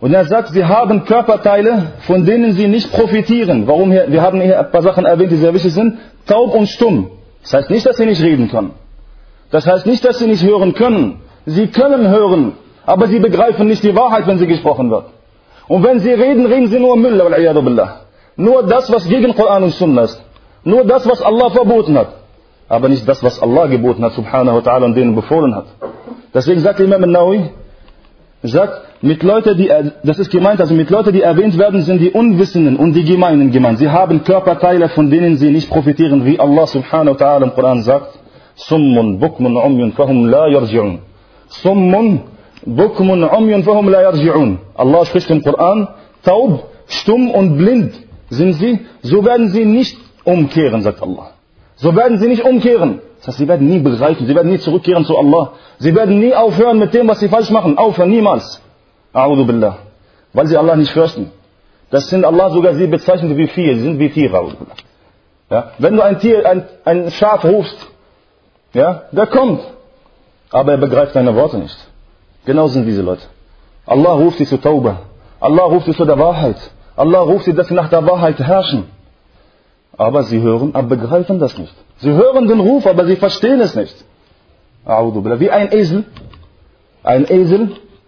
Und er sagt, sie haben Körperteile, von denen sie nicht profitieren. Warum hier? Wir haben hier ein paar Sachen erwähnt, die sehr wichtig sind. Taub und stumm. Das heißt nicht, dass sie nicht reden können. Das heißt nicht, dass sie nicht hören können. Sie können hören, aber sie begreifen nicht die Wahrheit, wenn sie gesprochen wird. Und wenn sie reden, reden sie nur Müll. Nur das, was gegen Koran und Sunna ist. Nur das, was Allah verboten hat. Aber nicht das, was Allah geboten hat, subhanahu wa ta'ala, und denen befohlen hat. Deswegen sagt Imam al-Nawawi, das ist gemeint, also mit Leuten, die erwähnt werden, sind die Unwissenden und die Gemeinen gemeint. Sie haben Körperteile, von denen sie nicht profitieren, wie Allah subhanahu wa ta'ala im Koran sagt. Summun, bukmun, umyun, fahum la yarji'un. Summun, bukmun, umyun, fahum la yarji'un. Allah spricht im Koran, taub, stumm und blind sind sie, so werden sie nicht umkehren, sagt Allah. So werden sie nicht umkehren. Das heißt, sie werden nie begreifen, sie werden nie zurückkehren zu Allah. Sie werden nie aufhören mit dem, was sie falsch machen. Aufhören, niemals. A'udhu billah. Weil sie Allah nicht fürchten. Das sind Allah sogar, sie bezeichnet wie Vieh. Sie sind wie Tiere. A'udhu billah. Ja? Wenn du ein Tier, ein Schaf rufst, ja, der kommt. Aber er begreift deine Worte nicht. Genau sind diese Leute. Allah ruft sie zu Tauba. Allah ruft sie zu der Wahrheit. Allah ruft sie, dass sie nach der Wahrheit herrschen. Aber sie hören, aber begreifen das nicht. Sie hören den Ruf, aber sie verstehen es nicht. Wie ein Esel. Ein Esel.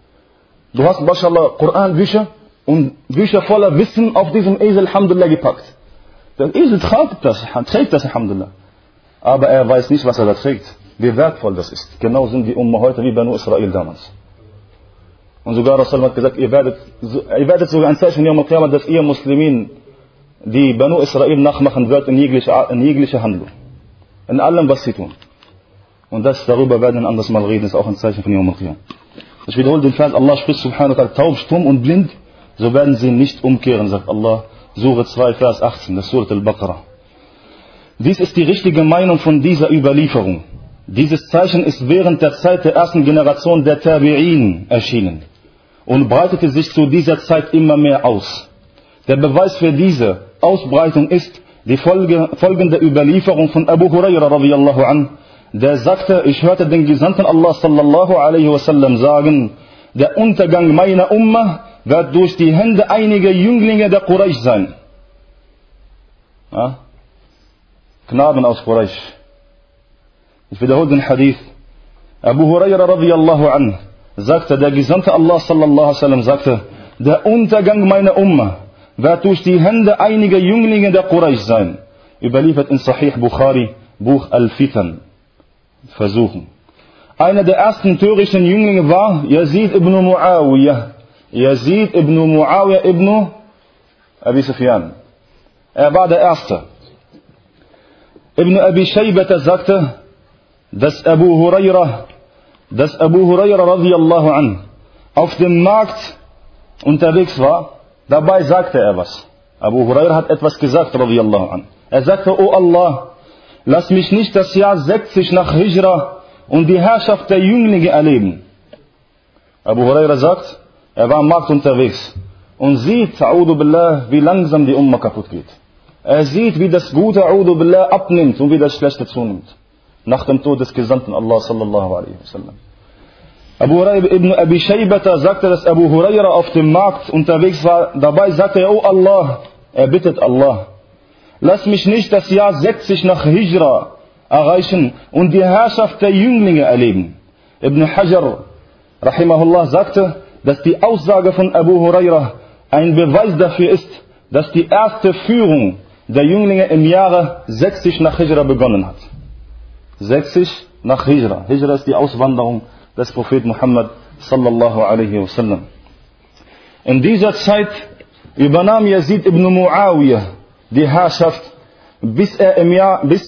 Du hast, mashallah, Koran-Bücher und Bücher voller Wissen auf diesem Esel, alhamdulillah, gepackt. Der Esel trägt das, alhamdulillah. Aber er weiß nicht, was er da trägt. Wie wertvoll das ist. Genau sind die Umma heute wie Banu Israel damals. Und sogar Rasul hat gesagt, ihr werdet sogar ein Zeichen Yawm al-Qiyamah, dass ihr Muslimin die Banu Israel nachmachen wird in jeglicher Handlung. In allem, was sie tun. Und darüber werden wir ein anderes Mal reden, ist auch ein Zeichen von Yawm al-Qiyamah. Ich wiederhole den Vers, Allah spricht subhanahu wa ta'ala, taub, stumm und blind, so werden sie nicht umkehren, sagt Allah. Surah 2, Vers 18, das Surah al-Baqarah. Dies ist die richtige Meinung von dieser Überlieferung. Dieses Zeichen ist während der Zeit der ersten Generation der Tabi'in erschienen und breitete sich zu dieser Zeit immer mehr aus. Der Beweis für diese Ausbreitung ist die folgende Überlieferung von Abu Huraira radiyallahu an, der sagte, ich hörte den Gesandten Allah sallallahu alaihi wasallam sagen, der Untergang meiner Umma wird durch die Hände einiger Jünglinge der Quraysh sein. Ja? Knaben aus Quraysh. Ich wiederhole den Hadith. Abu Huraira radiyallahu an sagte, der Gesandte Allah sallallahu alaihi wasallam sagte, der Untergang meiner Umma wird durch die Hände einiger Jünglinge der Quraysh sein. Überliefert in Sahih Bukhari, Buch Al-Fitan. Versuchen. Einer der ersten törichten Jünglinge war Yazid ibn Muawiyah. Yazid ibn Muawiyah ibn Abi Sufyan. Er war der Erste. Ibn Abi Shaybata sagte, dass Abu Huraira radiyallahu an auf dem Markt unterwegs war. Dabei sagte er was. Abu Huraira hat etwas gesagt, radiyallahu an. Er sagte, O Allah, lass mich nicht das Jahr 60 nach Hijra und die Herrschaft der Jünglinge erleben. Abu Huraira sagt, er war am Markt unterwegs und sieht, a'udhu billah, wie langsam die Umma kaputt geht. Er sieht, wie das Gute, a'udhu billah, abnimmt und wie das Schlechte zunimmt. Nach dem Tod des Gesandten Allah sallallahu alaihi wasallam. Abu Huraira ibn Abi Shaybata sagte, dass Abu Huraira auf dem Markt unterwegs war. Dabei sagte er, O Allah, er bittet Allah, lass mich nicht das Jahr 60 nach Hijra erreichen und die Herrschaft der Jünglinge erleben. Ibn Hajar, rahimahullah, sagte, dass die Aussage von Abu Huraira ein Beweis dafür ist, dass die erste Führung der Jünglinge im Jahre 60 nach Hijra begonnen hat. 60 nach Hijra. Hijra ist die Auswanderung des Propheten Muhammad sallallahu alaihi wasallam. In dieser Zeit übernahm Yazid ibn Muawiyah die Herrschaft, bis er im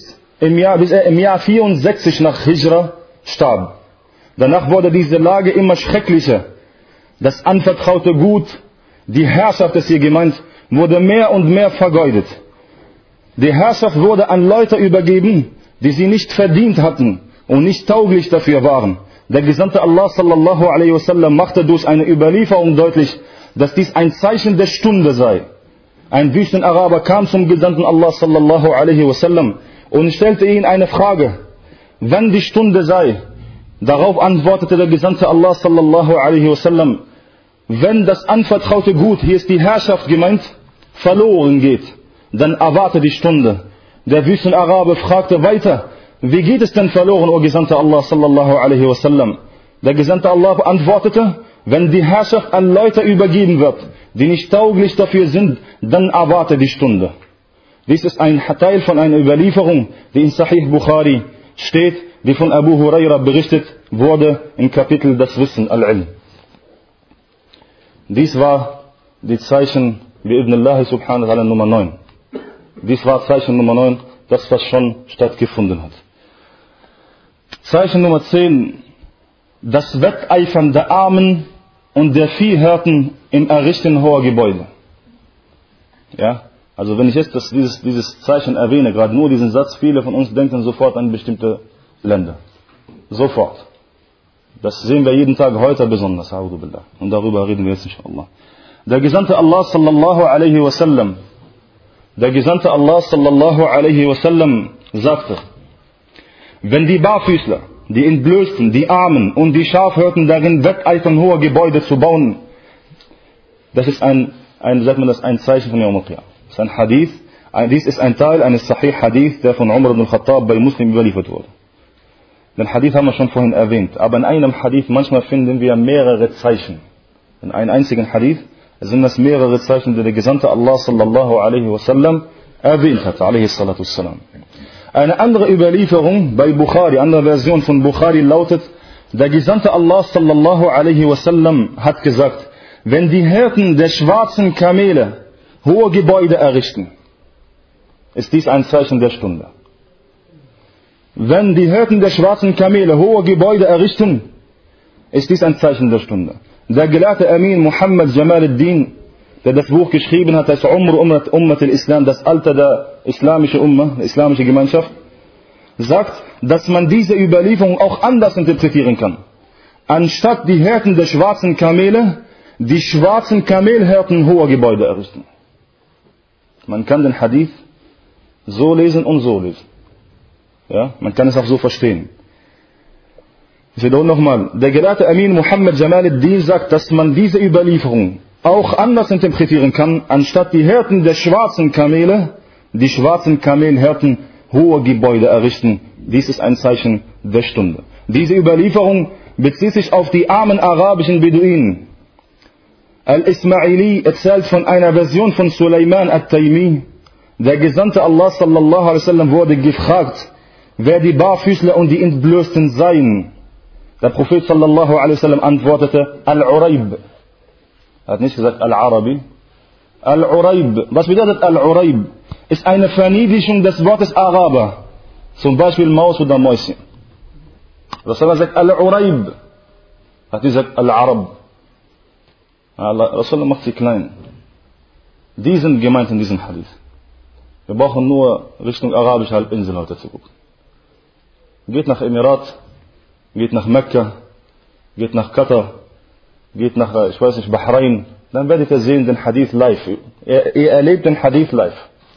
Jahr 64 nach Hijra starb. Danach wurde diese Lage immer schrecklicher. Das anvertraute Gut, die Herrschaft ist hier gemeint, wurde mehr und mehr vergeudet. Die Herrschaft wurde an Leute übergeben, die sie nicht verdient hatten und nicht tauglich dafür waren. Der Gesandte Allah sallallahu alaihi wasallam machte durch eine Überlieferung deutlich, dass dies ein Zeichen der Stunde sei. Ein Wüstenaraber kam zum Gesandten Allah sallallahu alaihi wasallam und stellte ihm eine Frage, wann die Stunde sei. Darauf antwortete der Gesandte Allah sallallahu alaihi wasallam, wenn das anvertraute Gut, hier ist die Herrschaft gemeint, verloren geht, dann erwarte die Stunde. Der Wüstenarabe fragte weiter, wie geht es denn verloren, o Gesandter Allah sallallahu alaihi wasallam? Der Gesandte Allah antwortete, wenn die Herrschaft an Leute übergeben wird, die nicht tauglich dafür sind, dann erwarte die Stunde. Dies ist ein Teil von einer Überlieferung, die in Sahih Bukhari steht, die von Abu Huraira berichtet wurde im Kapitel Das Wissen Al-Ilm. Dies war die Zeichen bi'idnillahi subhanahu wa ta'ala Nummer 9. Dies war Zeichen Nummer 9, das was schon stattgefunden hat. Zeichen Nummer 10, das Wetteifern der Armen und der Viehhirten im Errichten hoher Gebäude. Ja, also wenn ich jetzt dieses Zeichen erwähne, gerade nur diesen Satz, viele von uns denken sofort an bestimmte Länder. Sofort. Das sehen wir jeden Tag, heute besonders. Und darüber reden wir jetzt inshallah. Der Gesandte Allah sallallahu alaihi wasallam, sagte, wenn die Barfüßler, die Entblößten, die Armen und die Schafhirten darin wetteifern, hohe Gebäude zu bauen, das ist ein Zeichen von Yawm al-Qiyamah. Das ist ein Hadith, dies ist ein Teil eines Sahih Hadith, der von Umar ibn al-Khattab bei Muslim überliefert wurde. Den Hadith haben wir schon vorhin erwähnt, aber in einem Hadith manchmal finden wir mehrere Zeichen. In einem einzigen Hadith sind das mehrere Zeichen, die der Gesandte Allah sallallahu alaihi wasallam erwähnt hat, alaihi salatu wassalam. Eine andere Überlieferung bei Bukhari, andere Version von Bukhari lautet, der Gesandte Allah sallallahu alaihi wasallam hat gesagt, wenn die Hirten der schwarzen Kamele hohe Gebäude errichten, ist dies ein Zeichen der Stunde. Wenn die Hirten der schwarzen Kamele hohe Gebäude errichten, ist dies ein Zeichen der Stunde. Der Gelehrte Amin Muhammad Jamal al-Din, der das Buch geschrieben hat, das Ummat al-Islam, das Alter der islamischen Ummah, der islamischen Gemeinschaft, sagt, dass man diese Überlieferung auch anders interpretieren kann. Anstatt die Hirten der schwarzen Kamele, die schwarzen Kamelhirten hohe Gebäude errichten. Man kann den Hadith so lesen und so lesen. Ja, man kann es auch so verstehen. Ich wiederhole nochmal. Der Gelehrte Amin Muhammad Jamal al-Din sagt, dass man diese Überlieferung auch anders interpretieren kann, anstatt die Hirten der schwarzen Kamele, die schwarzen Kamelhirten hohe Gebäude errichten. Dies ist ein Zeichen der Stunde. Diese Überlieferung bezieht sich auf die armen arabischen Beduinen. Al-Ismaili erzählt von einer Version von Sulaiman al-Taymi. Der Gesandte Allah sallallahu alaihi wasallam wurde gefragt, wer die Barfüßler und die Entblößten seien. Der Prophet sallallahu alaihi wasallam antwortete, Al-Uraib. Er hat nicht gesagt Al-Arabi. Al-Uraib. Was bedeutet Al-Uraib? Ist eine Verniedlichung des Wortes Araber. Zum Beispiel Maus oder Mäuschen. Rasulullah sagt Al-Uraib. Er hat nicht gesagt Al-Arab. Rasulullah macht sie klein. Die sind gemeint in diesem Hadith. Wir brauchen nur Richtung arabische Halbinsel heute zu gucken. Geht nach Emirat, geht nach Mekka, geht nach Katar, geht nach, ich weiß nicht, Bahrain, dann werdet ihr sehen den Hadith live. Ihr erlebt den Hadith live.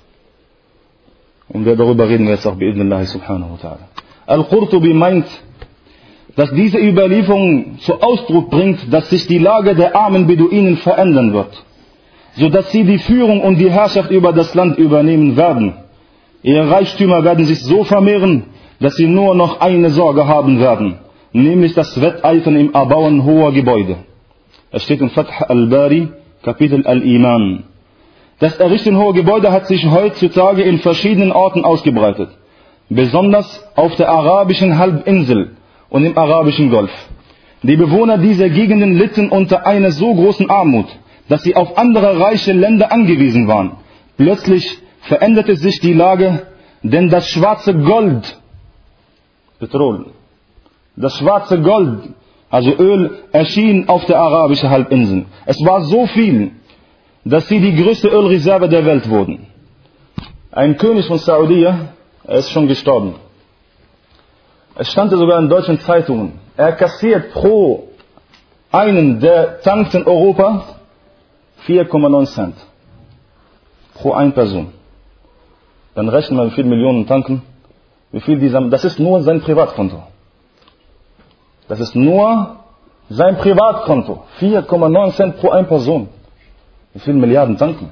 Und darüber reden wir jetzt auch bi'idnillahi subhanahu wa ta'ala. Al-Qurtubi meint, dass diese Überlieferung zu Ausdruck bringt, dass sich die Lage der armen Beduinen verändern wird, sodass sie die Führung und die Herrschaft über das Land übernehmen werden. Ihre Reichtümer werden sich so vermehren, dass sie nur noch eine Sorge haben werden, nämlich das Wetteifern im Erbauen hoher Gebäude. Es steht in Fath al-Bari, Kapitel Al-Iman. Das Errichten hoher Gebäude hat sich heutzutage in verschiedenen Orten ausgebreitet, besonders auf der arabischen Halbinsel und im arabischen Golf. Die Bewohner dieser Gegenden litten unter einer so großen Armut, dass sie auf andere reiche Länder angewiesen waren. Plötzlich veränderte sich die Lage, denn das schwarze Gold, Petrol, das schwarze Gold, also Öl, erschien auf der arabischen Halbinsel. Es war so viel, dass sie die größte Ölreserve der Welt wurden. Ein König von Saudi, er ist schon gestorben. Es stand sogar in deutschen Zeitungen, er kassiert pro einen, der tankt in Europa, 4,9 Cent. Pro eine Person. Dann rechnen wir, wie viele Millionen tanken, wie viel das ist nur sein Privatkonto. Das ist nur Sein Privatkonto, 4,9 Cent pro eine Person. Wie viele Milliarden tanken?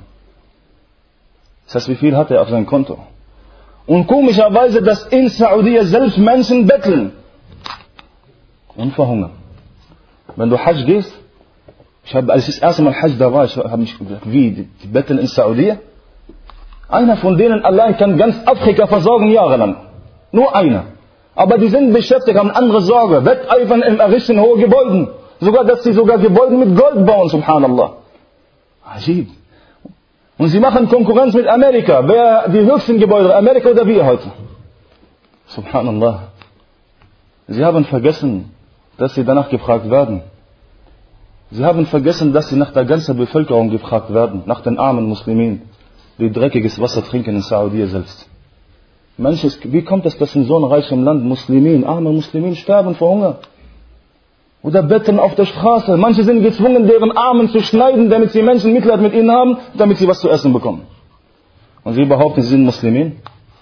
Das heißt, wie viel hat er auf seinem Konto? Und komischerweise, dass in Saudi selbst Menschen betteln und verhungern. Wenn du Hajj gehst, als ich das erste Mal Hajj da war, ich habe mich gedacht, wie, die betteln in Saudi? Einer von denen allein kann ganz Afrika versorgen jahrelang. Nur einer. Aber die sind beschäftigt, haben andere Sorge, wetteifern im Errichten hohe Gebäude. Sogar, dass sie sogar Gebäude mit Gold bauen, subhanallah. Ajib. Und sie machen Konkurrenz mit Amerika. Wer die höchsten Gebäude, Amerika oder wir heute? Subhanallah. Sie haben vergessen, dass sie danach gefragt werden. Sie haben vergessen, dass sie nach der ganzen Bevölkerung gefragt werden, nach den armen Muslimen, die dreckiges Wasser trinken in Saudi selbst. Menschen, wie kommt es, dass in so einem reichen Land Muslimen, arme Muslimen sterben vor Hunger? Oder betteln auf der Straße. Manche sind gezwungen, deren Armen zu schneiden, damit sie Menschen Mitleid mit ihnen haben, damit sie was zu essen bekommen. Und sie behaupten, sie sind Muslimen.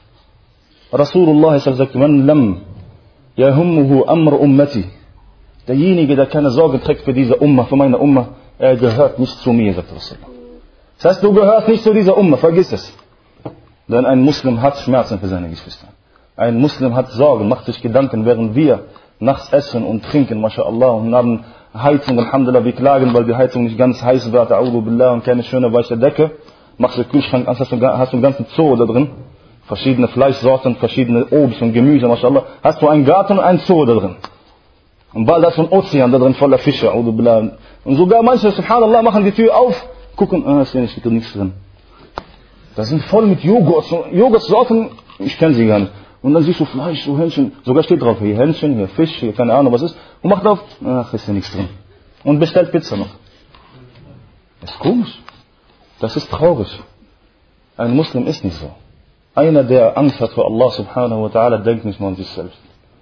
Rasulullah sagt, man lam yahummuhu amr ummati. Derjenige, der keine Sorge trägt für diese Umma, für meine Umma, er gehört nicht zu mir, sagt Rasulullah. Das heißt, du gehörst nicht zu dieser Umma, vergiss es. Denn ein Muslim hat Schmerzen für seine Geschwister. Ein Muslim hat Sorgen, macht sich Gedanken, während wir nachts essen und trinken, mashallah, und haben Heizung, alhamdulillah, wir klagen, weil die Heizung nicht ganz heiß wird, a'udhu billah, und keine schöne weiche Decke. Machst du den Kühlschrank, hast du einen ganzen Zoo da drin. Verschiedene Fleischsorten, verschiedene Obst und Gemüse, mashallah. Hast du einen Garten und einen Zoo da drin. Und bald hast du einen Ozean da drin voller Fische, a'udhu billah. Und sogar manche, subhanallah, machen die Tür auf, gucken, ist ja nichts drin. Das sind voll mit Joghurtsorten, ich kenne sie gar nicht. Und dann siehst du Fleisch, so Hähnchen, sogar steht drauf, hier Hähnchen, hier Fisch, hier keine Ahnung was ist. Und macht auf, ist ja nichts drin. Und bestellt Pizza noch. Das ist komisch. Das ist traurig. Ein Muslim ist nicht so. Einer, der Angst hat vor Allah subhanahu wa ta'ala, denkt nicht nur an sich selbst.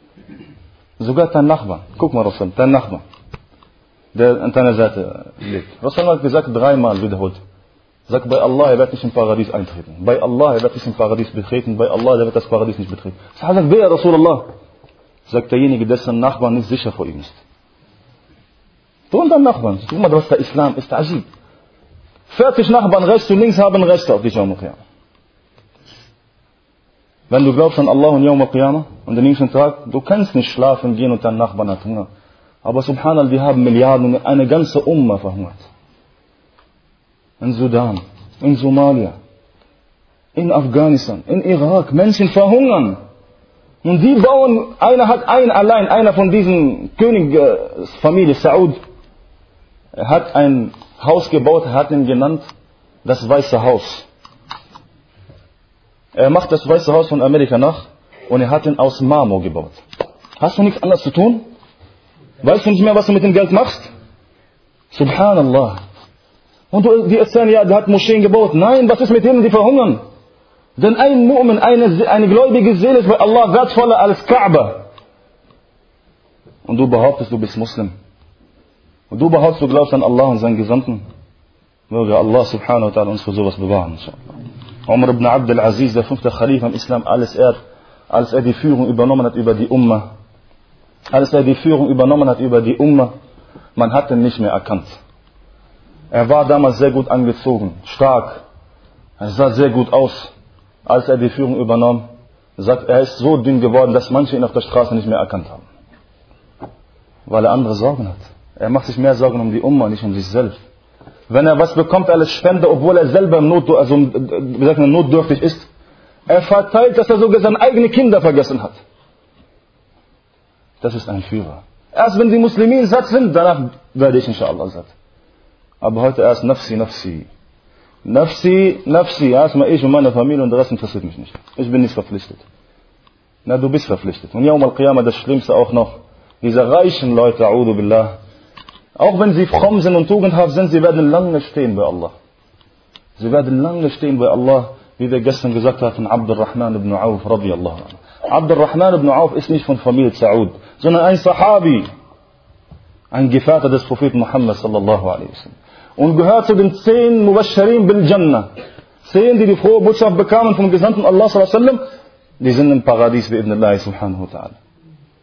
Sogar dein Nachbar, guck mal Rasul, dein Nachbar, der an deiner Seite lebt. Rasul hat gesagt, 3-mal wiederholt. Sagt, bei Allah, er wird nicht im Paradies eintreten. Bei Allah, er wird nicht im Paradies betreten. Bei Allah, er wird das Paradies nicht betreten. Sagt, wer, Rasulullah? Sagt derjenige, dessen Nachbar nicht sicher vor ihm ist. Du und dein Nachbarn. Guck mal, was der Islam ist. Ajib. 40 Nachbarn rechts und links haben Rechte auf dich, Yawm al-Qiyamah. Wenn du glaubst an Allah und Yawm al-Qiyamah und den nächsten Tag, du kannst nicht schlafen gehen und dein Nachbarn hat Hunger. Aber subhanallah, wir haben Milliarden und eine ganze Umma verhungert. In Sudan, in Somalia, in Afghanistan, in Irak, Menschen verhungern. Und die bauen, einer von diesen Königsfamilie, Saud, hat ein Haus gebaut, hat ihn genannt, das Weiße Haus. Er macht das Weiße Haus von Amerika nach und er hat ihn aus Marmor gebaut. Hast du nichts anderes zu tun? Weißt du nicht mehr, was du mit dem Geld machst? Subhanallah. Und die erzählen, ja, der hat Moscheen gebaut. Nein, was ist mit denen, die verhungern? Denn ein Mu'min, eine gläubige Seele ist bei Allah wertvoller als Kaaba. Und du behauptest, du bist Muslim. Und du behauptest, du glaubst an Allah und seinen Gesandten. Möge Allah subhanahu wa ta'ala uns für sowas bewahren, inshallah. Umar ibn Abd al-Aziz, der 5. Khalifa im Islam, als er die Führung übernommen hat über die Umma, man hat ihn nicht mehr erkannt. Er war damals sehr gut angezogen, stark. Er sah sehr gut aus. Als er die Führung übernahm, sagt er ist so dünn geworden, dass manche ihn auf der Straße nicht mehr erkannt haben. Weil er andere Sorgen hat. Er macht sich mehr Sorgen um die Umma, nicht um sich selbst. Wenn er was bekommt als Spende, obwohl er selber notdürftig ist, er verteilt, dass er sogar seine eigenen Kinder vergessen hat. Das ist ein Führer. Erst wenn die Muslimen satt sind, danach werde ich inshallah satt. Aber heute erst Nafsi, Nafsi. Nafsi, Nafsi. Erstmal ich und meine Familie und der Rest interessiert mich nicht. Ich bin nicht verpflichtet. Na, du bist verpflichtet. Und Yawm al-Qiyamah, das Schlimmste auch noch, diese reichen Leute, a'udhu billah, auch wenn sie fromm sind und tugendhaft sind, sie werden lange stehen bei Allah. Sie werden lange stehen bei Allah, wie wir gestern gesagt haben, Abdurrahman ibn Auf, radiyallahu anhu. Abdurrahman ibn Auf ist nicht von Familie Saud, sondern ein Sahabi, ein Gefährte des Propheten Muhammad sallallahu alaihi wasallam. Und gehört zu den 10 Mubashirin bil Jannah. 10, die frohe Botschaft bekamen vom Gesandten Allah sallallahu alaihi wasallam, die sind im Paradies bi idnillahi subhanahu wa ta'ala.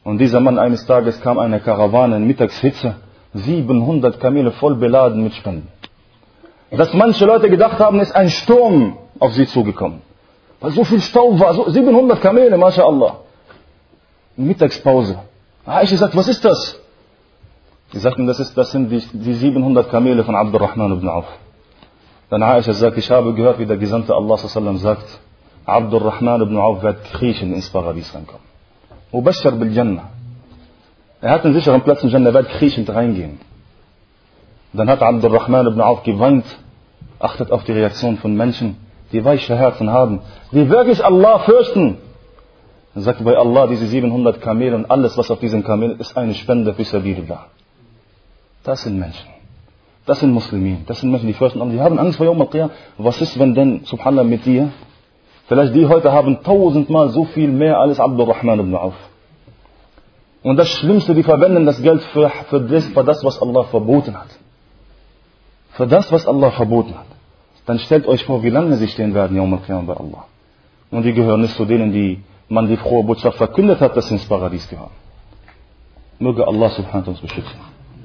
Und dieser Mann, eines Tages kam eine Karawane in Mittagshitze, 700 Kamele voll beladen mit Spenden. Dass manche Leute gedacht haben, ist ein Sturm auf sie zugekommen. Weil so viel Staub war, so 700 Kamele, MashaAllah. Mittagspause. Aisha sagt, was ist das? Sie sagten, das sind die 700 Kamele von Abdurrahman ibn Auf. Dann Aisha sagt, ich habe gehört, wie der Gesandte Allah sallam sagt, Abdurrahman ibn Auf wird kriechen ins Paradies reinkommen. Mubashshar bil Jannah. Er hat einen sicheren Platz in Jannah, er wird kriechend reingehen. Dann hat Abdurrahman ibn Auf geweint. Achtet auf die Reaktion von Menschen, die weiche Herzen haben, die wirklich Allah fürchten. Er sagt bei Allah, diese 700 Kamele und alles, was auf diesen Kamelen ist, eine Spende für Sabilillah. Das sind Menschen. Das sind Muslimen. Das sind Menschen, die fürchten Allah. Die haben Angst vor Yawm al-Qiyamah. Was ist, wenn denn, subhanallah, mit dir? Vielleicht die heute haben 1000-mal so viel mehr als Abdurrahman ibn Auf. Und das Schlimmste, die verwenden das Geld für das, was Allah verboten hat. Für das, was Allah verboten hat. Dann stellt euch vor, wie lange sie stehen werden, Yawm al-Qiyamah bei Allah. Und die gehören nicht zu denen, die man die frohe Botschaft verkündet hat, dass sie ins Paradies gehören. Möge Allah subhanahu uns beschützen.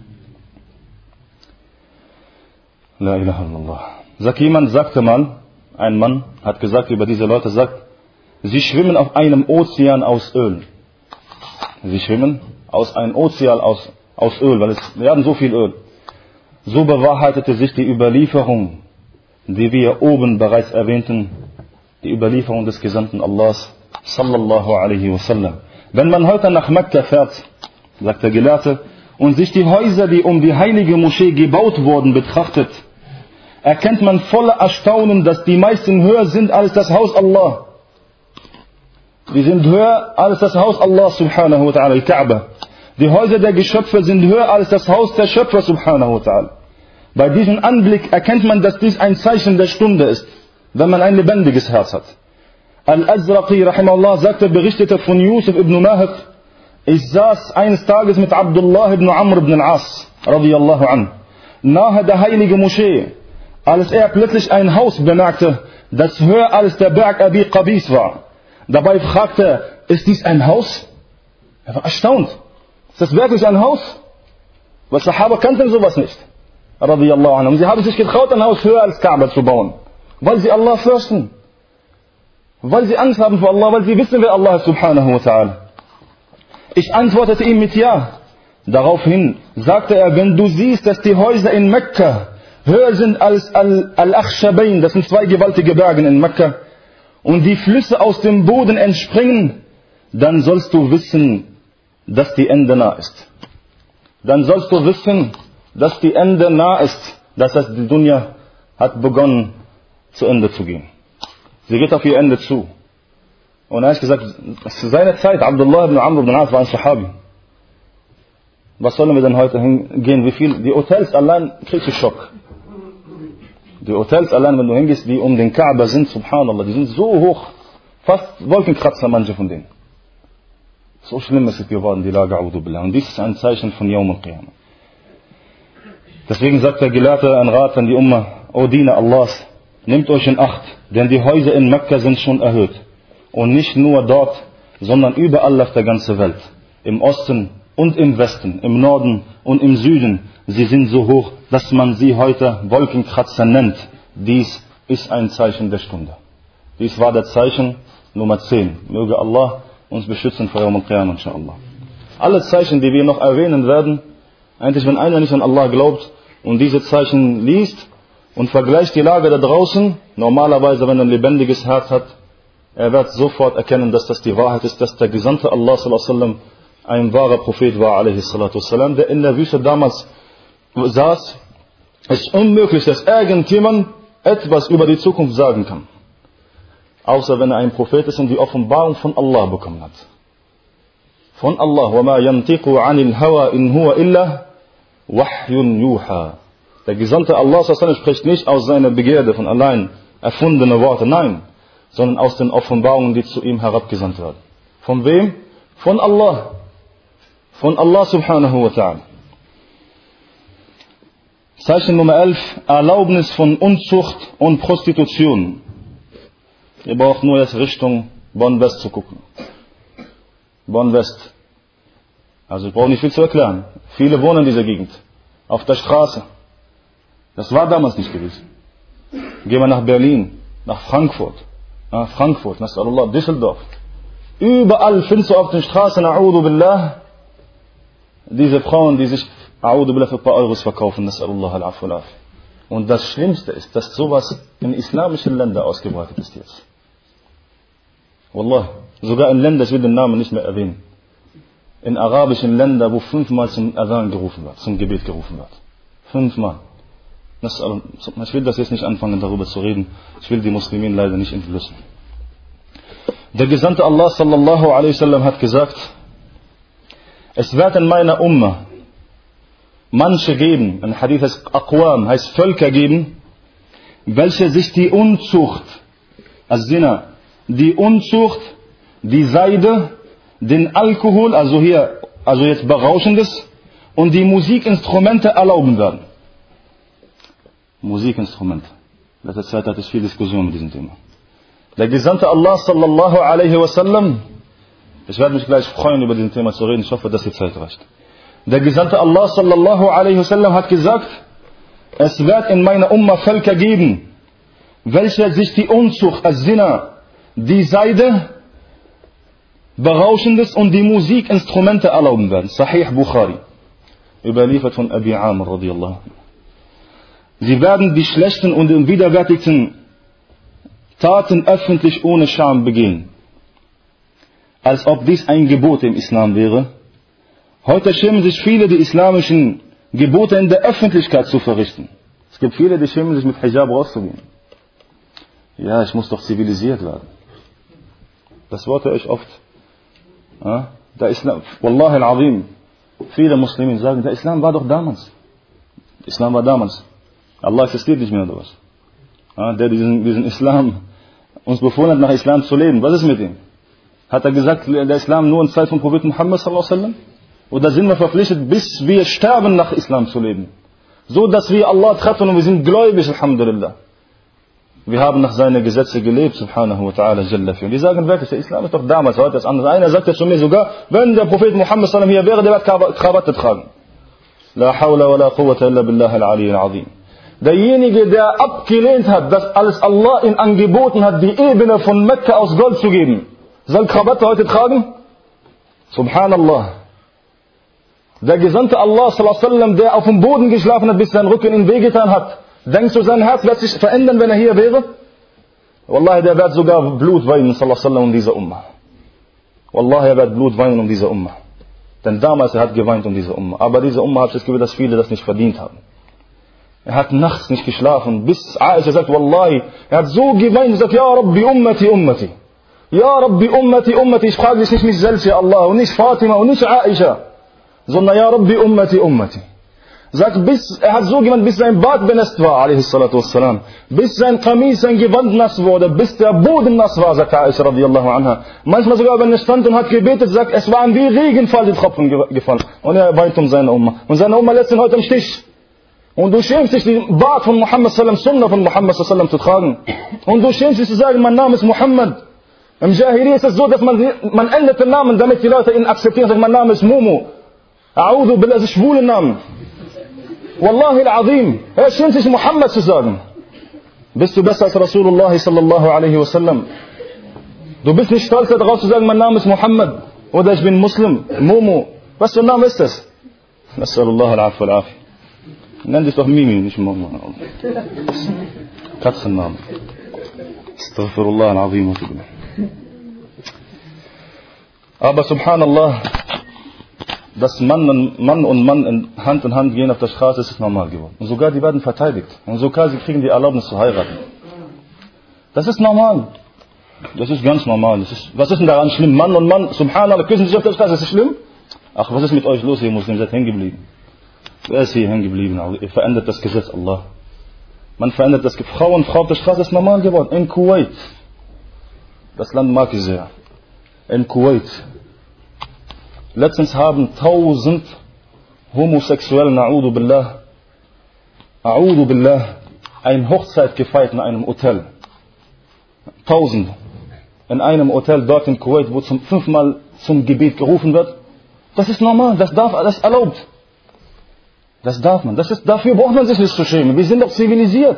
La ilaha illallah. Sagte mal, ein Mann hat gesagt über diese Leute, sagt, sie schwimmen auf einem Ozean aus Öl. Sie schwimmen aus einem Ozean aus Öl, weil wir haben so viel Öl. So bewahrheitete sich die Überlieferung, die wir oben bereits erwähnten, die Überlieferung des Gesandten Allahs, sallallahu alaihi wasallam. Wenn man heute nach Mekka fährt, sagt der Gelehrte, und sich die Häuser, die um die heilige Moschee gebaut wurden, betrachtet, erkennt man voller Erstaunen, dass die meisten höher sind als das Haus Allah. Die sind höher als das Haus Allah subhanahu wa ta'ala, al-Kaaba. Die Häuser der Geschöpfe sind höher als das Haus der Schöpfer subhanahu wa ta'ala. Bei diesem Anblick erkennt man, dass dies ein Zeichen der Stunde ist, wenn man ein lebendiges Herz hat. Al-Azraqi rahimahullah sagte, berichtete von Yusuf ibn Mahak, ich saß eines Tages mit Abdullah ibn Amr ibn al-As radiyallahu an, nahe der heiligen Moschee, als er plötzlich ein Haus bemerkte, das höher als der Berg Abi Qabis war. Dabei fragte er, ist dies ein Haus? Er war erstaunt. Ist das wirklich ein Haus? Weil Sahaba kannten sowas nicht. Radiyallahu anhum. Sie haben sich getraut, ein Haus höher als Kaaba zu bauen. Weil sie Allah fürchten. Weil sie Angst haben vor Allah, weil sie wissen, wer Allah ist, subhanahu wa ta'ala. Ich antwortete ihm mit Ja. Daraufhin sagte er, wenn du siehst, dass die Häuser in Mekka höher sind als Al-Akhshabain, das sind zwei gewaltige Berge in Mekka, und die Flüsse aus dem Boden entspringen, dann sollst du wissen, dass die Ende nah ist. Dann sollst du wissen, dass die Ende nah ist. Das heißt, die Dunya hat begonnen, zu Ende zu gehen. Sie geht auf ihr Ende zu. Und er hat gesagt, zu seiner Zeit, Abdullah ibn Amr ibn al-As war ein Sahabi. Was sollen wir denn heute hingehen? Wie viel? Die Hotels allein kriegst du Schock. Die Hotels allein, wenn du hingehst, die um den Kaaba sind, subhanallah, die sind so hoch, fast Wolkenkratzer, manche von denen. So schlimm ist es geworden, die Lage, a'udhu billah. Und dies ist ein Zeichen von Yawm al-Qiyamah. Deswegen sagt der Gelehrte ein Rat an die Ummah, O Diener Allahs, nehmt euch in Acht, denn die Häuser in Mekka sind schon erhöht. Und nicht nur dort, sondern überall auf der ganzen Welt. Im Osten und im Westen, im Norden und im Süden. Sie sind so hoch, dass man sie heute Wolkenkratzer nennt. Dies ist ein Zeichen der Stunde. Dies war das Zeichen Nummer 10. Möge Allah uns beschützen vor Yawm al-Qiyamah, inshallah. Alle Zeichen, die wir noch erwähnen werden, eigentlich wenn einer nicht an Allah glaubt und diese Zeichen liest und vergleicht die Lage da draußen, normalerweise wenn er ein lebendiges Herz hat, er wird sofort erkennen, dass das die Wahrheit ist, dass der Gesandte Allah sallallahu alaihi wasallam ein wahrer Prophet war, alaihi salatu wassalam, der in der Wüste damals saß. Es ist unmöglich, dass irgendjemand etwas über die Zukunft sagen kann. Außer wenn er ein Prophet ist und die Offenbarung von Allah bekommen hat. Von Allah. وَمَا يَنْتِقُ عَنِ الْهَوَى إِنْ هُوَ إِلَّا وَحْيٌ يُوحَى. Der Gesandte Allah spricht nicht aus seiner Begierde von allein erfundene Worte. Nein. Sondern aus den Offenbarungen, die zu ihm herabgesandt werden. Von wem? Von Allah. Von Allah subhanahu wa ta'ala. Zeichen Nummer 11. Erlaubnis von Unzucht und Prostitution. Ihr braucht nur jetzt Richtung Bonn-West zu gucken. Bonn-West. Also ich brauche nicht viel zu erklären. Viele wohnen in dieser Gegend. Auf der Straße. Das war damals nicht gewesen. Gehen wir nach Berlin, nach Frankfurt. Frankfurt, Nasrallah, Düsseldorf. Überall findest du auf den Straßen, A'udhu Billah, diese Frauen, die sich A'udhu Billah für ein paar Euros verkaufen, Nasrallah al-Afu al-Afi. Und das Schlimmste ist, dass sowas in islamischen Ländern ausgebreitet ist jetzt. Wallah, sogar in Ländern, ich will den Namen nicht mehr erwähnen, in arabischen Ländern, wo 5-mal zum Adhan gerufen wird, zum Gebet gerufen wird. 5-mal. Ich will das jetzt nicht anfangen, darüber zu reden. Ich will die Muslimen leider nicht entblößen. Der Gesandte Allah sallallahu alaihi wasallam hat gesagt, es wird in meiner Umma manche geben, ein Hadith heißt Aqwam, heißt Völker geben, welche sich die Unzucht, As-Zina, die Unzucht, die Seide, den Alkohol, also jetzt Berauschendes, und die Musikinstrumente erlauben werden. Musikinstrumente. In letzter Zeit hatte ich viel Diskussion mit diesem Thema. Der Gesandte Allah sallallahu alaihi wasallam, ich werde mich gleich freuen, über dieses Thema zu reden, ich hoffe, dass die Zeit reicht. Der Gesandte Allah sallallahu alaihi wasallam hat gesagt, es wird in meiner Umma Völker geben, welche sich die Unzucht, As-Zina, die Seide, Berauschendes und die Musikinstrumente erlauben werden. Sahih Bukhari. Überliefert von Abi Amr radiyallahu anhu. Sie werden die schlechten und widerwärtigen Taten öffentlich ohne Scham begehen. Als ob dies ein Gebot im Islam wäre. Heute schämen sich viele, die islamischen Gebote in der Öffentlichkeit zu verrichten. Es gibt viele, die schämen sich mit Hijab rauszugehen. Ja, ich muss doch zivilisiert werden. Das Wort höre ich oft. Der Islam, Wallahi al-Azim, viele Muslime sagen, der Islam war doch damals. Islam war damals. Allah existiert nicht mehr oder was? Der diesen Islam uns befohlen hat, nach Islam zu leben. Was ist mit ihm? Hat er gesagt, der Islam nur in Zeit von Prophet Muhammad sallallahu alaihi wasallam? Oder sind wir verpflichtet, bis wir sterben, nach Islam zu leben? So, dass wir Allah treffen und wir sind gläubig, alhamdulillah. Wir haben nach seinen Gesetzen gelebt, subhanahu wa ta'ala, jalla fi. Und die sagen wirklich, der Islam ist doch damals, heute ist anders. Einer sagt ja zu mir sogar, wenn der Prophet Muhammad sallallahu alaihi wasallam hier wäre, der wird Krawatte tragen. La hawla wa la quwwata illa billah al-Ali al-Azim. Derjenige, der abgelehnt hat, dass alles Allah ihm angeboten hat, die Ebene von Mekka aus Gold zu geben, soll Krawatte heute tragen? Subhanallah. Der Gesandte Allah sallallahu alaihi wasallam, der auf dem Boden geschlafen hat, bis sein Rücken ihm wehgetan hat, denkst du, sein Herz wird sich verändern, wenn er hier wäre? Wallahi, der wird sogar Blut weinen, sallallahu alaihi wasallam, um diese Umma. Wallahi, er wird Blut weinen um diese Umma. Denn damals er hat geweint um diese Umma. Aber diese Umma hat das Gefühl, dass viele das nicht verdient haben. Er hat nachts nicht geschlafen, bis Aisha sagt, Wallahi, er hat so geweint und sagt, Ja Rabbi, Ummati, Ummati. Ja Rabbi, Ummati, Ummati. Ich frage dich nicht mich selbst, ja Allah, und nicht Fatima und nicht Aisha, sondern Ja Rabbi, Ummati, Ummati. Sagt, er hat so geweint, bis sein Bart benässt war, alaihi salatu wassalam. Bis sein Kamis, sein Gewand nass wurde, bis der Boden nass war, sagt Aisha radiallahu anha. Manchmal sogar, wenn er stand und hat gebetet, sagt, es waren wie Regenfall, die Tropfen gefallen. Und er weint um seine Umma. Und seine Umma lässt ihn heute im Stich. Und du schämst dich, den Bart von Muhammad sallam, Sunnah von Muhammad sallam zu tragen. Und du schämst dich zu sagen, mein Name ist Muhammad. Im Jahili ist es so, dass man ändert den Namen, damit die Leute ihn akzeptieren. Sagt, mein Name ist Momo. A'udhu billah, das ist schwule Namen. Wallahi al-Azim. Er schämt sich, Muhammad zu sagen. Bist du besser als Rasulullah sallallahu alaihi wasallam? Du bist nicht stolz darauf zu sagen, mein Name ist Muhammad. Oder ich bin Muslim. Momo. Was für ein Name ist das? Nas'alullah al-Afu al-Afi. Nenn dich doch Mimi, nicht Momo. Katzennamen. Astaghfirullah al-Azim. Aber subhanallah, dass Mann und Mann Hand in Hand gehen auf der Straße, ist normal geworden. Und sogar die werden verteidigt. Und sogar sie kriegen die Erlaubnis zu heiraten. Das ist normal. Das ist ganz normal. Was ist denn daran schlimm? Mann und Mann, subhanallah, küssen sich auf der Straße. Ist das schlimm? Ach, was ist mit euch los, ihr Muslimen? Seid hängen geblieben. Wer ist hier hängen geblieben? Ihr verändert das Gesetz Allah. Man verändert das Gesetz. Frau auf der Straße ist normal geworden. In Kuwait. Das Land mag ich sehr. In Kuwait. Letztens haben 1000 Homosexuellen, A'udhu Billah, eine Hochzeit gefeiert in einem Hotel. 1000. In einem Hotel dort in Kuwait, wo 5-mal zum Gebet gerufen wird. Das ist normal, das ist erlaubt. Das darf man. Dafür braucht man sich nicht zu schämen. Wir sind doch zivilisiert.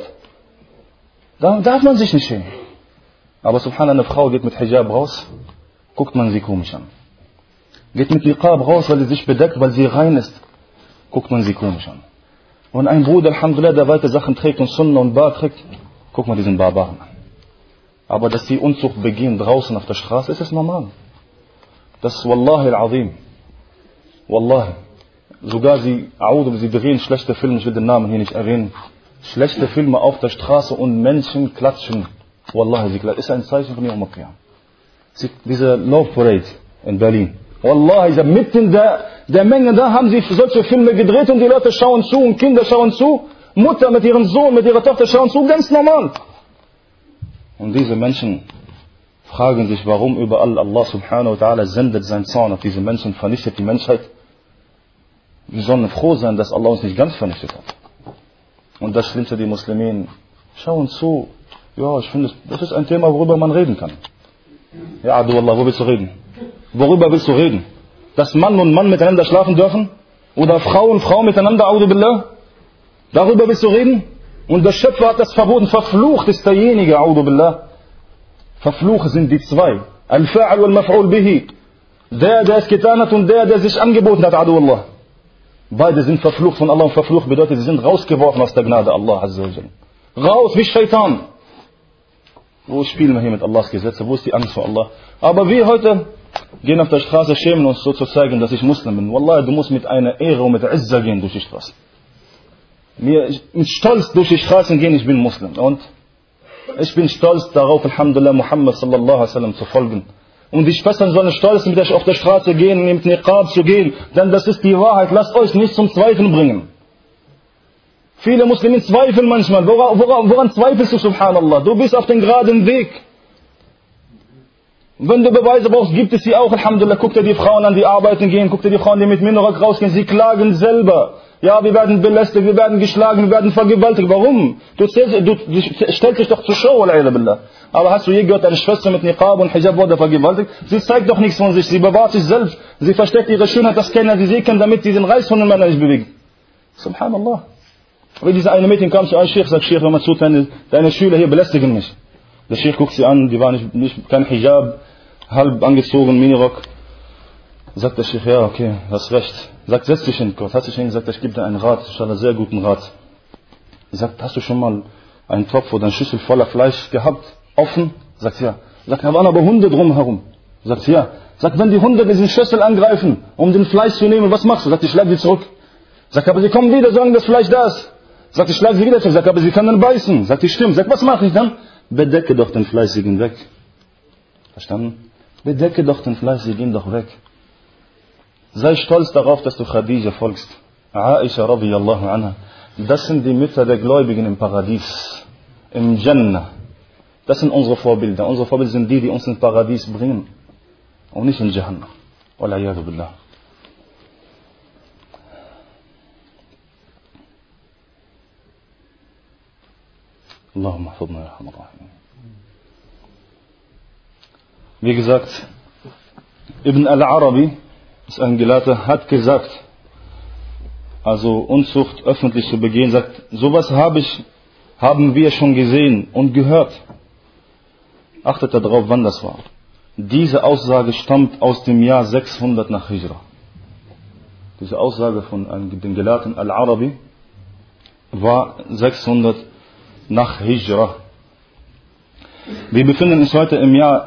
Da darf man sich nicht schämen. Aber subhanallah, eine Frau geht mit Hijab raus, guckt man sie komisch an. Geht mit Niqab raus, weil sie sich bedeckt, weil sie rein ist, guckt man sie komisch an. Und ein Bruder, alhamdulillah, der weite Sachen trägt und Sunna und Bar trägt, guckt man diesen Barbaren an. Aber dass die Unzucht begehen draußen auf der Straße, ist es normal. Das ist Wallahi al-Azim. Wallahi. Sogar sie drehen schlechte Filme, ich will den Namen hier nicht erwähnen. Schlechte Filme auf der Straße und Menschen klatschen. Wallahi, sie klatschen. Ist ein Zeichen von Yawm al-Qiyam. Diese Love Parade in Berlin. Wallahi, mitten der Menge, da haben sie solche Filme gedreht und die Leute schauen zu und Kinder schauen zu. Mutter mit ihrem Sohn, mit ihrer Tochter schauen zu, ganz normal. Und diese Menschen fragen sich, warum überall Allah subhanahu wa ta'ala sendet seinen Zorn auf diese Menschen, vernichtet die Menschheit. Wir sollen froh sein, dass Allah uns nicht ganz vernichtet hat. Und das Schlimmste, die Muslimen schauen zu. Ja, ich finde, das ist ein Thema, worüber man reden kann. Ja, Adu Allah, wo willst du reden? Worüber willst du reden? Dass Mann und Mann miteinander schlafen dürfen? Oder Frau und Frau miteinander, A'udhu Billah? Darüber willst du reden? Und der Schöpfer hat das verboten. Verflucht ist derjenige, A'udhu Billah. Verflucht sind die zwei. Al-Fa'al wal-Maf'ul bihi. Der es getan hat und der sich angeboten hat, A'udhu Allah. Beide sind verflucht von Allah und verflucht bedeutet, sie sind rausgeworfen aus der Gnade Allah Azza wa Jal. Raus wie Shaitan. Wo spielen wir hier mit Allahs Gesetze? Wo ist die Angst vor Allah? Aber wir heute gehen auf der Straße, schämen uns so zu zeigen, dass ich Muslim bin. Wallahi, du musst mit einer Ehre und mit Izza gehen durch die Straße. Mit Stolz durch die Straßen gehen, ich bin Muslim. Und ich bin stolz darauf, Alhamdulillah, Muhammad sallallahu alaihi wasallam zu folgen. Und die Schwestern sollen stolz mit auf der Straße gehen, mit Niqab zu gehen. Denn das ist die Wahrheit. Lasst euch nicht zum Zweifeln bringen. Viele Muslimen zweifeln manchmal. Woran zweifelst du, subhanallah? Du bist auf dem geraden Weg. Wenn du Beweise brauchst, gibt es sie auch, Alhamdulillah. Guck dir die Frauen an, die arbeiten gehen. Guck dir die Frauen, die mit Minorak rausgehen. Sie klagen selber. Ja, wir werden belästigt, wir werden geschlagen, wir werden vergewaltigt. Warum? Du stellst dich doch zur Show, Billah. Aber hast du je gehört, eine Schwester mit Niqab und Hijab wurde vergewaltigt? Sie zeigt doch nichts von sich, sie bewahrt sich selbst. Sie versteckt ihre Schönheit, das kennen sie sehen, damit sie den Reiß von den Männern nicht bewegt. Subhanallah. Wie diese eine Mädchen kam zu einem Sheikh, sagt Sheikh, hör mal zu, deine Schüler hier belästigen mich. Der Sheikh guckt sie an, die war kein Hijab, halb angezogen, Minirock. Sagt der Sheikh, ja, okay, hast recht. Sagt, setz dich hin, Gott. Hat sich hingesagt, ich gebe dir einen Rat, einen sehr guten Rat. Sagt, hast du schon mal einen Topf oder eine Schüssel voller Fleisch gehabt? Offen? Sagt, ja. Sagt, da waren aber Hunde drumherum. Sagt, ja. Sagt, wenn die Hunde diesen Schüssel angreifen, um den Fleisch zu nehmen, was machst du? Sagt, ich schlag sie zurück. Sagt, aber sie kommen wieder, sagen, das Fleisch da ist. Sagt, ich schlag sie wieder zurück. Sagt, aber sie können beißen. Sagt, stimmt. Sagt, was mache ich dann? Bedecke doch den Fleisch, sie gehen weg. Verstanden? Bedecke doch den Fleisch, sie gehen doch weg. Sei stolz darauf, dass du Khadija folgst. Aisha radiyallahu anha. Das sind die Mütter der Gläubigen im Paradies. Im Jannah. Das sind unsere Vorbilder. Unsere Vorbilder sind die uns ins Paradies bringen. Und nicht in Jahannam. Wal'iyadu billah. Allahumma hafidna ya arhamar rahimin. Wie gesagt, Ibn al-Arabi, ist ein Gelehrter, hat gesagt, also Unzucht öffentlich zu begehen, sagt, sowas haben wir schon gesehen und gehört. Achtet darauf, wann das war. Diese Aussage stammt aus dem Jahr 600 nach Hijra. Diese Aussage von dem Gelehrten Al-Arabi war 600 nach Hijra. Wir befinden uns heute im Jahr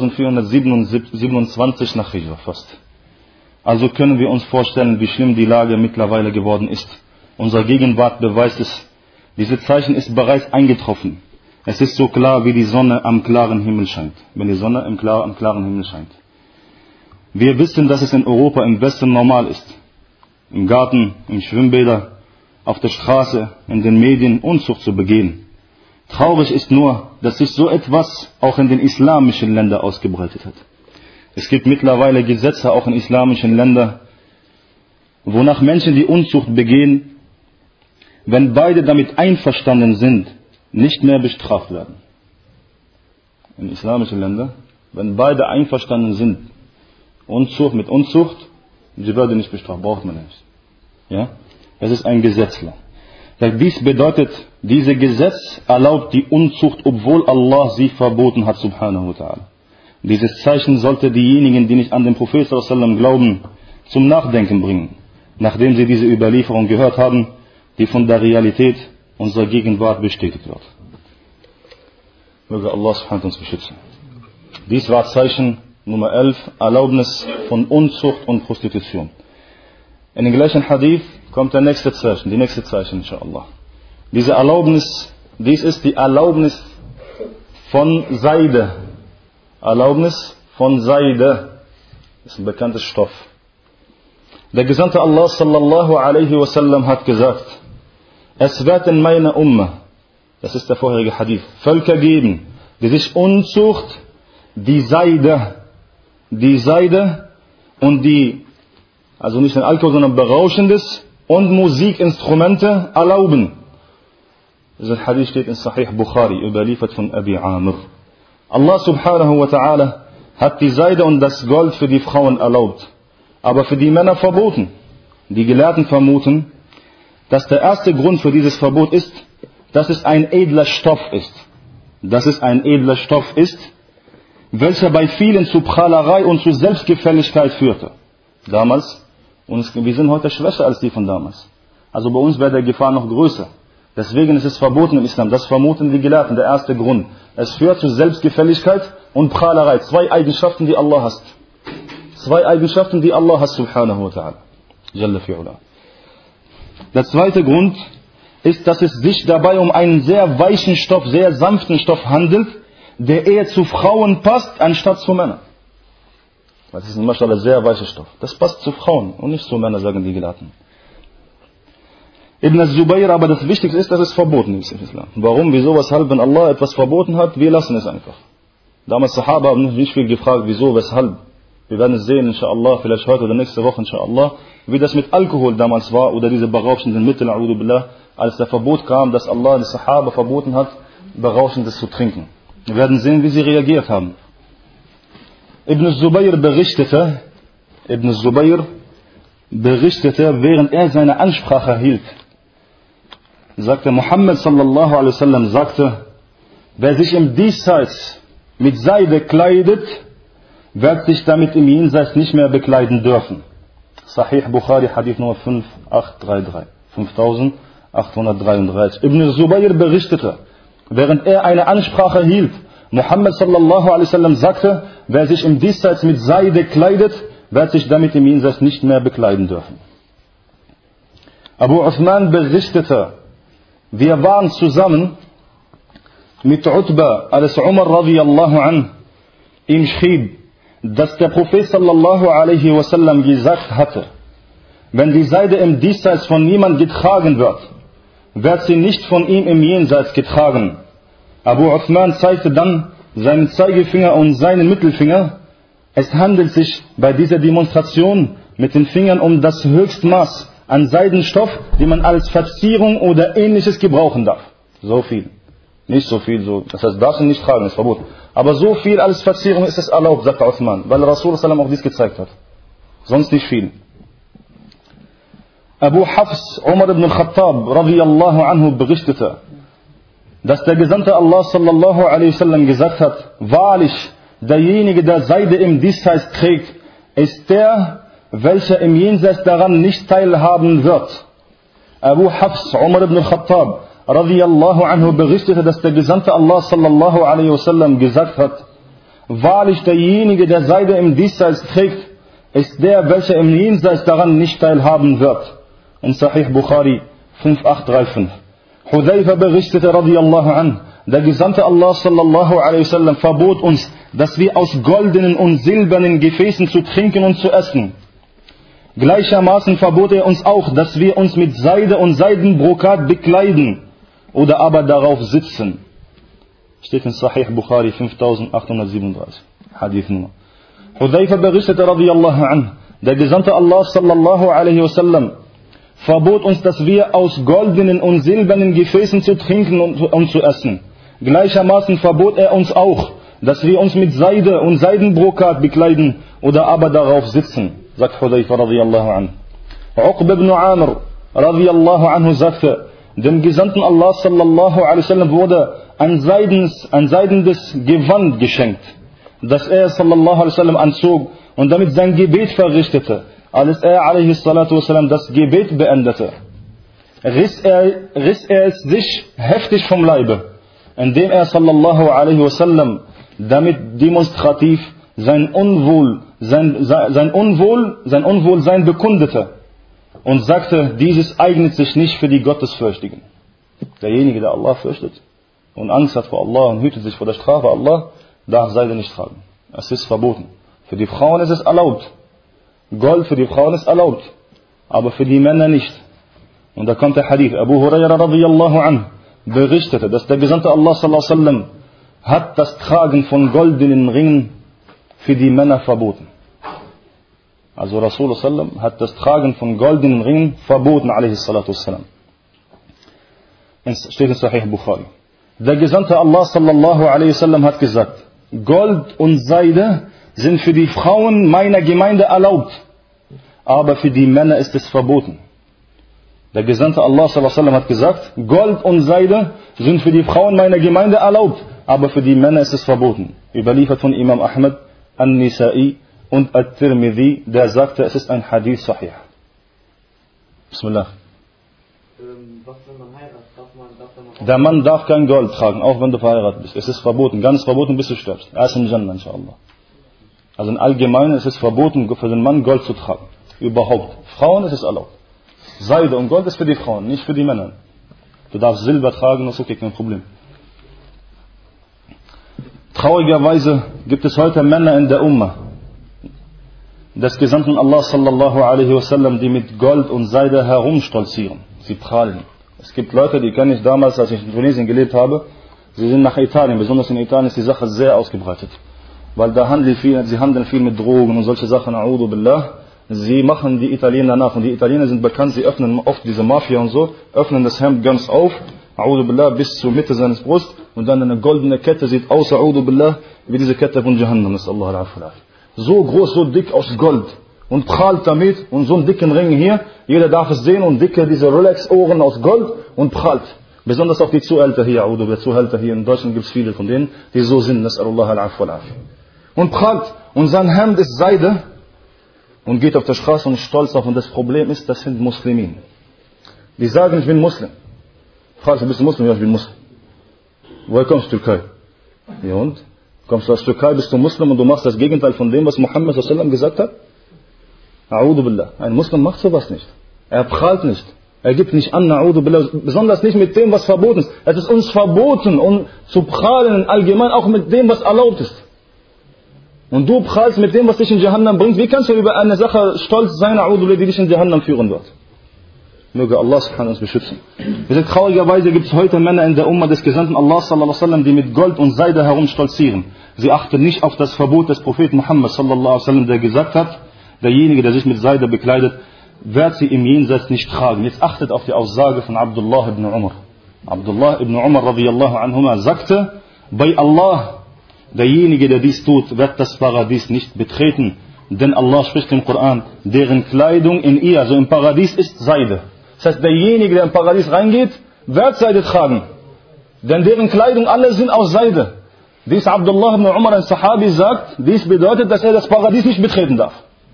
1427 nach Hijra fast. Also können wir uns vorstellen, wie schlimm die Lage mittlerweile geworden ist. Unsere Gegenwart beweist es. Diese Zeichen ist bereits eingetroffen. Es ist so klar, wie die Sonne am klaren Himmel scheint. Wenn die Sonne am klaren Himmel scheint. Wir wissen, dass es in Europa im Westen normal ist. Im Garten, im Schwimmbäder, auf der Straße, in den Medien Unzucht zu begehen. Traurig ist nur, dass sich so etwas auch in den islamischen Ländern ausgebreitet hat. Es gibt mittlerweile Gesetze auch in islamischen Ländern, wonach Menschen, die Unzucht begehen, wenn beide damit einverstanden sind, nicht mehr bestraft werden. In islamischen Ländern, wenn beide einverstanden sind, mit Unzucht, Sie würde nicht bestraft, braucht man nicht. Ja? Es ist ein Gesetzler. Dies bedeutet, dieses Gesetz erlaubt die Unzucht, obwohl Allah sie verboten hat, subhanahu wa ta'ala. Dieses Zeichen sollte diejenigen, die nicht an den Propheten sallallahu alaihi wasallam glauben, zum Nachdenken bringen, nachdem sie diese Überlieferung gehört haben, die von der Realität unserer Gegenwart bestätigt wird. Möge Allah subhanahu uns beschützen. Dies war Zeichen Nummer 11, Erlaubnis von Unzucht und Prostitution. In dem gleichen Hadith kommt der nächste Zeichen, die nächste Zeichen, inshallah. Diese Erlaubnis, dies ist die Erlaubnis von Seide. Erlaubnis von Seide. Das ist ein bekanntes Stoff. Der Gesandte Allah sallallahu alaihi wasallam hat gesagt, es wird in meiner Ummah, das ist der vorherige Hadith, Völker geben, die sich Unzucht, die Seide und die, also nicht den Alkohol, sondern Berauschendes und Musikinstrumente erlauben. Dieser Hadith steht in Sahih Bukhari, überliefert von Abi Amr. Allah subhanahu wa ta'ala hat die Seide und das Gold für die Frauen erlaubt, aber für die Männer verboten. Die Gelehrten vermuten, dass der erste Grund für dieses Verbot ist, dass es ein edler Stoff ist. Dass es ein edler Stoff ist, welcher bei vielen zu Prahlerei und zu Selbstgefälligkeit führte. Damals, und wir sind heute schwächer als die von damals. Also bei uns wäre der Gefahr noch größer. Deswegen ist es verboten im Islam. Das vermuten die Gelehrten, der erste Grund. Es führt zu Selbstgefälligkeit und Prahlerei. Zwei Eigenschaften, die Allah hasst. Zwei Eigenschaften, die Allah hasst, subhanahu wa ta'ala. Jalla fi'ula. Der zweite Grund ist, dass es sich dabei um einen sehr weichen Stoff, sehr sanften Stoff handelt, der eher zu Frauen passt, anstatt zu Männern. Das ist ein Maschallah sehr weicher Stoff. Das passt zu Frauen und nicht zu Männern, sagen die Gelehrten. Ibn al-Zubayr, aber das Wichtigste ist, dass es verboten ist im Islam. Warum, wieso, weshalb, wenn Allah etwas verboten hat, wir lassen es einfach. Damals Sahaba haben nicht viel gefragt, wieso, weshalb. Wir werden es sehen, inshallah, vielleicht heute oder nächste Woche, inshallah, wie das mit Alkohol damals war oder diese berauschenden Mittel, a'udhu billah, als der Verbot kam, dass Allah die Sahaba verboten hat, Berauschendes zu trinken. Wir werden sehen, wie sie reagiert haben. Ibn Zubayr berichtete, während er seine Ansprache hielt, sagte Muhammad sallallahu alaihi wasallam, sagte, wer sich im Diesseits mit Seide kleidet, wird sich damit im Jenseits nicht mehr bekleiden dürfen. Sahih Bukhari, Hadith Nummer 5833. Ibn Zubayr berichtete, während er eine Ansprache hielt, Muhammad sallallahu alaihi wasallam sagte, wer sich im Diesseits mit Seide kleidet, wird sich damit im Jenseits nicht mehr bekleiden dürfen. Abu Uthman berichtete, wir waren zusammen mit Utba, als Umar radiyallahu an ihm schrieb, dass der Prophet sallallahu alaihi wasallam gesagt hatte, wenn die Seide im Diesseits von niemand getragen wird sie nicht von ihm im Jenseits getragen. Abu Uthman zeigte dann seinen Zeigefinger und seinen Mittelfinger. Es handelt sich bei dieser Demonstration mit den Fingern um das Höchstmaß an Seidenstoff, die man als Verzierung oder ähnliches gebrauchen darf. So viel. Nicht so viel, so. Das heißt, darfst du nicht tragen, ist verboten. Aber so viel als Verzierung ist es erlaubt, sagt Uthman, weil Rasul sallam auch dies gezeigt hat. Sonst nicht viel. Abu Hafs, Umar ibn al-Khattab, radiyallahu anhu, berichtete, dass der Gesandte Allah sallallahu alaihi wasallam gesagt hat, wahrlich, derjenige, der Seide im Diesseits trägt, ist der, welcher im Jenseits daran nicht teilhaben wird. Abu Hafs, Umar ibn al-Khattab, radiyallahu anhu, berichtete, dass der Gesandte Allah sallallahu alaihi wasallam gesagt hat, wahrlich, derjenige, der Seide im Diesseits trägt, ist der, welcher im Jenseits daran nicht teilhaben wird. In Sahih Bukhari 5835. Hudayfa berichtete radiyallahu an, der Gesandte Allah sallallahu alaihi wasallam verbot uns, dass wir aus goldenen und silbernen Gefäßen zu trinken und zu essen. Gleichermaßen verbot er uns auch, dass wir uns mit Seide und Seidenbrokat bekleiden oder aber darauf sitzen. Steht in Sahih Bukhari 5837. Hadith Nummer. Hudayfa berichtete radiyallahu an, der Gesandte Allah sallallahu alaihi wasallam verbot uns, dass wir aus goldenen und silbernen Gefäßen zu trinken und zu essen. Gleichermaßen verbot er uns auch, dass wir uns mit Seide und Seidenbrokat bekleiden oder aber darauf sitzen. sagt Hudayfa radiyallahu anhu. Uqba ibn Amr radiyallahu anhu sagte, dem Gesandten Allah sallallahu alaihi wasallam wurde ein seidenes Gewand geschenkt, das er sallallahu alaihi wasallam anzog und damit sein Gebet verrichtete. Als er alaihi salatu wasallam das Gebet beendete, riss er es sich heftig vom Leibe, indem er sallallahu alaihi wasallam damit demonstrativ sein Unwohlsein bekundete und sagte, dieses eignet sich nicht für die Gottesfürchtigen. Derjenige, der Allah fürchtet und Angst hat vor Allah und hütet sich vor der Strafe Allah, darf Seide nicht tragen. Es ist verboten. Für die Frauen ist es erlaubt. Gold für die Frauen ist erlaubt, aber für die Männer nicht. Und da kommt der Hadith. Abu Huraira radiyallahu anhu berichtete, dass der Gesandte Allah sallallahu alaihi wasallam hat das Tragen von goldenen Ringen für die Männer verboten. Also Rasulullah sallam hat das Tragen von goldenen Ringen verboten, alaihi salatu wassalam. Es steht in Sahih Bukhari. Der Gesandte Allah sallallahu alaihi wasallam hat gesagt, Gold und Seide sind für die Frauen meiner Gemeinde erlaubt, aber für die Männer ist es verboten. Der Gesandte Allah sallallahu alaihi wasallam hat gesagt, Gold und Seide sind für die Frauen meiner Gemeinde erlaubt, aber für die Männer ist es verboten. Überliefert von Imam Ahmad, An-Nisa'i und At-Tirmidhi, der sagte, es ist ein Hadith Sahih. Bismillah. Was, wenn man heiratet? Der Mann darf kein Gold tragen, auch wenn du verheiratet bist. Es ist verboten, ganz verboten, bis du stirbst. Er ist im Jannah, inshallah. Also im Allgemeinen ist es verboten, für den Mann Gold zu tragen. Überhaupt. Frauen ist es erlaubt. Seide und Gold ist für die Frauen, nicht für die Männer. Du darfst Silber tragen, das ist okay, kein Problem. Traurigerweise gibt es heute Männer in der Ummah des Gesandten Allah sallallahu alaihi wasallam, die mit Gold und Seide herumstolzieren. Sie prahlen. Es gibt Leute, die kenne ich damals, als ich in Tunesien gelebt habe, sie sind nach Italien, besonders in Italien ist die Sache sehr ausgebreitet. Weil da sie handeln viel mit Drogen und solche Sachen, a'udhu billah. Sie machen die Italiener nach und die Italiener sind bekannt, sie öffnen oft diese Mafia und so, öffnen das Hemd ganz auf, a'udhu billah, bis zur Mitte seines Brust und dann eine goldene Kette sieht aus, a'udhu billah, wie diese Kette von Jahannam ist, Allah al-Afullah. So groß, so dick aus Gold und prahlt damit und so einen dicken Ring hier, jeder darf es sehen und dicke diese Rolex-Ohren aus Gold und prahlt. Besonders auch die Zuhälter hier, a'udhu billah, Zuhälter hier in Deutschland gibt es viele von denen, die so sind, nas'alullah al-Afullah. Und prahlt und sein Hemd ist Seide und geht auf der Straße und ist stolz auf. Und das Problem ist, das sind Muslimin. Die sagen, ich bin Muslim. Fragst du, bist du Muslim? Ja, ich bin Muslim. Woher kommst du, Türkei? Ja und? Kommst du aus Türkei, bist du Muslim und du machst das Gegenteil von dem, was Muhammad sallam gesagt hat? A'udhu billah. Ein Muslim macht sowas nicht. Er prahlt nicht. Er gibt nicht an, a'udhu billah. Besonders nicht mit dem, was verboten ist. Es ist uns verboten, um zu prahlen allgemein, auch mit dem, was erlaubt ist. Und du prahlst mit dem, was dich in Jahannam bringt. Wie kannst du über eine Sache stolz sein, a'udhu billah, die dich in Jahannam führen wird? Möge Allah subhanahu uns beschützen. Traurigerweise gibt es heute Männer in der Ummah des Gesandten Allah sallallahu alaihi wasallam, die mit Gold und Seide herumstolzieren. Sie achten nicht auf das Verbot des Propheten Muhammad sallallahu alaihi wasallam, der gesagt hat, derjenige, der sich mit Seide bekleidet, wird sie im Jenseits nicht tragen. Jetzt achtet auf die Aussage von Abdullah ibn Umar. Abdullah ibn Umar radiyallahu anhuma sagte, bei Allah, derjenige, der dies tut, wird das Paradies nicht betreten. Denn Allah spricht im Koran, deren Kleidung in ihr, also im Paradies, ist Seide. Das heißt, derjenige, der im Paradies reingeht, wird Seide tragen. Denn deren Kleidung alle sind aus Seide. Dies Abdullah ibn Umar, ein Sahabi, sagt, dies bedeutet, dass er das Paradies nicht betreten darf.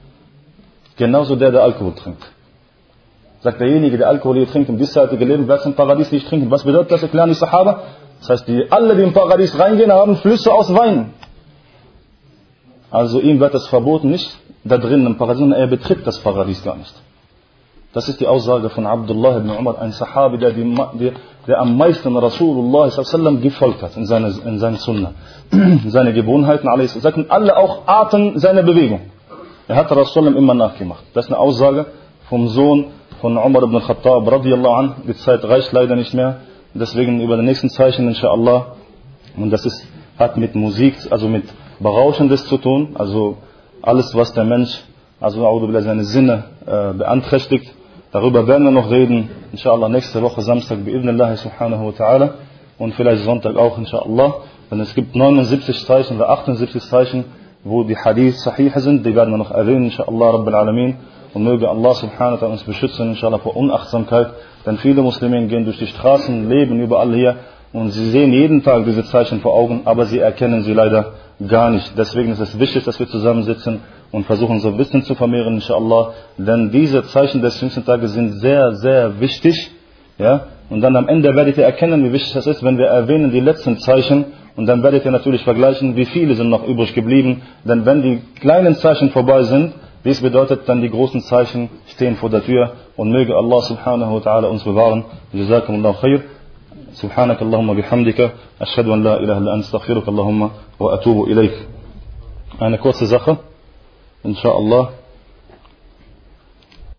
Genauso der Alkohol trinkt. Sagt derjenige, der Alkohol hier trinkt im diesseitigen Leben, wird im Paradies nicht trinken. Was bedeutet das, erklären die Sahaba? Das heißt, alle, die im Paradies reingehen, haben Flüsse aus Wein. Also ihm wird das verboten, nicht da drinnen im Paradies, sondern er betritt das Paradies gar nicht. Das ist die Aussage von Abdullah ibn Umar, ein Sahabi, der am meisten Rasulullah sallam gefolgt hat in seine Sunnah, seine Gewohnheiten, alles. Sagen alle auch Arten seiner Bewegung. Er hat Rasulullah immer nachgemacht. Das ist eine Aussage vom Sohn von Umar ibn Khattab radiyallahu anh. Die Zeit reicht leider nicht mehr. Deswegen über den nächsten Zeichen, inshallah. Und das hat mit Musik, also mit Berauschendes zu tun. Also alles, was der Mensch, also seine Sinne beeinträchtigt. Darüber werden wir noch reden. Inshallah nächste Woche Samstag, bi'idhnillahi subhanahu wa ta'ala. Und vielleicht Sonntag auch, inshallah. Denn es gibt 79 Zeichen oder 78 Zeichen, wo die Hadith sahih sind, die werden wir noch erwähnen, inshallah Rabbil Alamin. Und möge Allah subhanahu wa ta'ala uns beschützen, inshallah, vor Unachtsamkeit. Denn viele Muslime gehen durch die Straßen, leben überall hier und sie sehen jeden Tag diese Zeichen vor Augen, aber sie erkennen sie leider gar nicht. Deswegen ist es wichtig, dass wir zusammensitzen und versuchen, so Wissen zu vermehren, inshallah. Denn diese Zeichen des jüngsten Tages sind sehr, sehr wichtig. Ja? Und dann am Ende werdet ihr erkennen, wie wichtig das ist, wenn wir erwähnen die letzten Zeichen. Und dann werdet ihr natürlich vergleichen, wie viele sind noch übrig geblieben. Denn wenn die kleinen Zeichen vorbei sind, dies bedeutet dann, die großen Zeichen stehen vor der Tür. Und möge Allah subhanahu wa ta'ala uns bewahren. Jazakumullahu khair. سبحانك اللهم بحمدك أشهد أن لا إله إلا أنت أستغفرك اللهم وأتوب إليك. Eine kurze Sache, inshallah.